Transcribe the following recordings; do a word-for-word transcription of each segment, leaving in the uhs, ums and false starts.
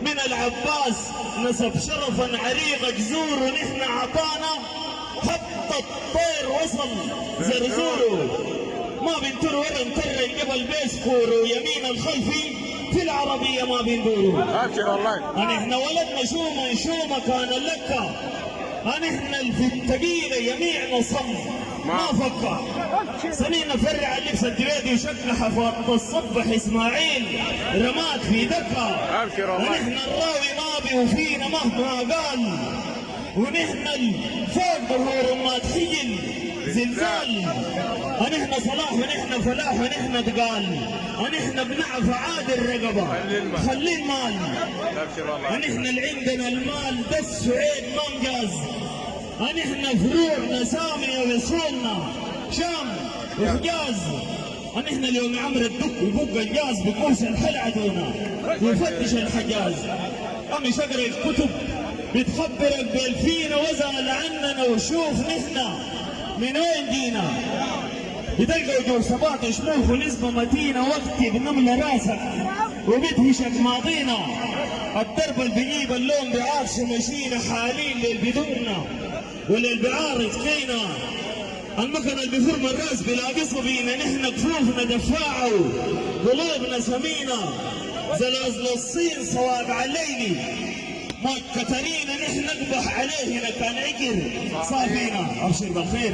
من العباس نسب شرفا عريق جزور، ونحن عطانا حتى الطير وصل زرزوره. ما بنتر ولا نتر الجبل بيسكور، ويمين الخلفي في العربية ما بندوروا. ابشر والله. احنا ولدنا شومة شومة كان اللكة، احنا في التقيلة يميعنا صم ما فكر. سنين فرع اللبس الدريدي وشكل حفاظ الصبح اسماعيل رمات في دكة. ابشر والله. ونحن الراوي ماضي وفينا مهما قال، ونحن الفوق ظهور ما تحيل زلزال. ونحن صلاح ونحن فلاح ونحن تقال، ونحن بنعف عاد الرقبة خلي المال. ونحن اللي عندنا المال دس وعيد ما انجاز، ونحن فروعنا سامية وصولنا شام وحجاز. ونحن اليوم عمر الدك ويبقى الجاز بكرس الحل عدونا ويفتش الحجاز. أمي شقر الكتب بتخبرك بالفينا وزال عننا، وشوف نحن من وين جينا. بتلقى وجوه سباط شموخ ونسبة متينة، وقت بنملى راسك وبتهشك ماضينا. الدرب اللي بيجيب اللون بعارش مشينا، حالين للبدورنا وللبعار تكينا. المكنة اللي بيفرم الراس بلا قصة بينا، نحن كفوفنا دفاعة وقلوبنا سمينة. زلازل الصين صواقع الليلي ما كترينا، نحن نقبح عليهنا كان عقر صافينا. ابشر بالخير.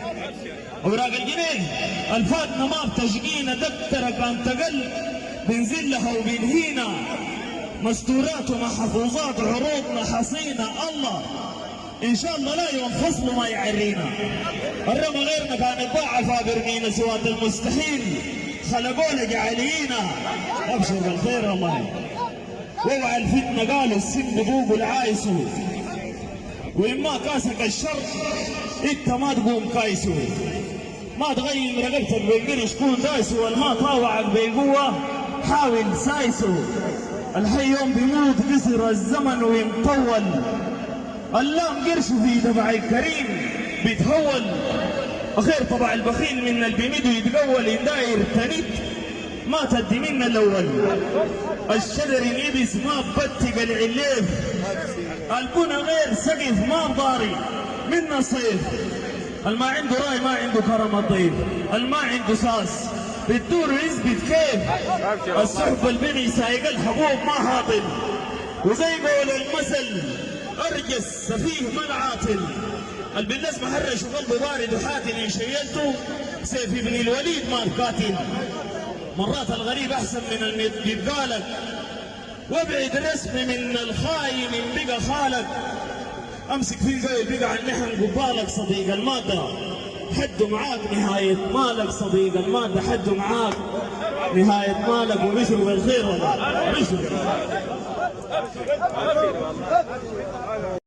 اوراق الجنيه الفاتنا ما بتشقينا، دكتره كان تقل بنزل لها وبنهينا. مستورات ومحفوظات عروضنا حصينه، الله ان شاء الله لا يوم فصل ما يعرينا. الرمى غيرنا كان يتباع فابرمينا، سواد المستحيل خلقونا جعلينا. ابشر بالخير والله. ووعى الفتنة قالوا السن بقوق العايسو، وإما كاسك الشر انت ما تقوم كايسو. ما تغيم رقبتك بالقرش كون دايسو، والما طاوعك بالقوة حاول سايسو. الحي يوم بيموت قصر الزمن ويمطول، اللام قرش في دفع الكريم بيتهول. أخير طبع البخيل من البميد ويتقول يداير تنيت ما تدي منا الاول. الشجر يبس ما بتق العليف، البنا غير سقف ما ضاري منا صيف. الما عنده راي ما عنده كرم الضيف، الما عنده ساس بتدور يثبت كيف. السحب البني سايق الحبوب ما هاطل، وزي قول المثل ارجس سفيه من عاطل. البلاس محرش وقلبه بارد وحاتل، ان شيلته سيف ابن الوليد ما القاتل. مرات الغريب احسن من اللي يبقالك، وابعد رسم من الخاين ان بقى خالك. امسك في زي بقى عن نحن قبالك صديق الماده، حد معاك نهايه مالك صديق الماده، حد معاك نهايه مالك. وبشر بالخير والله بشر.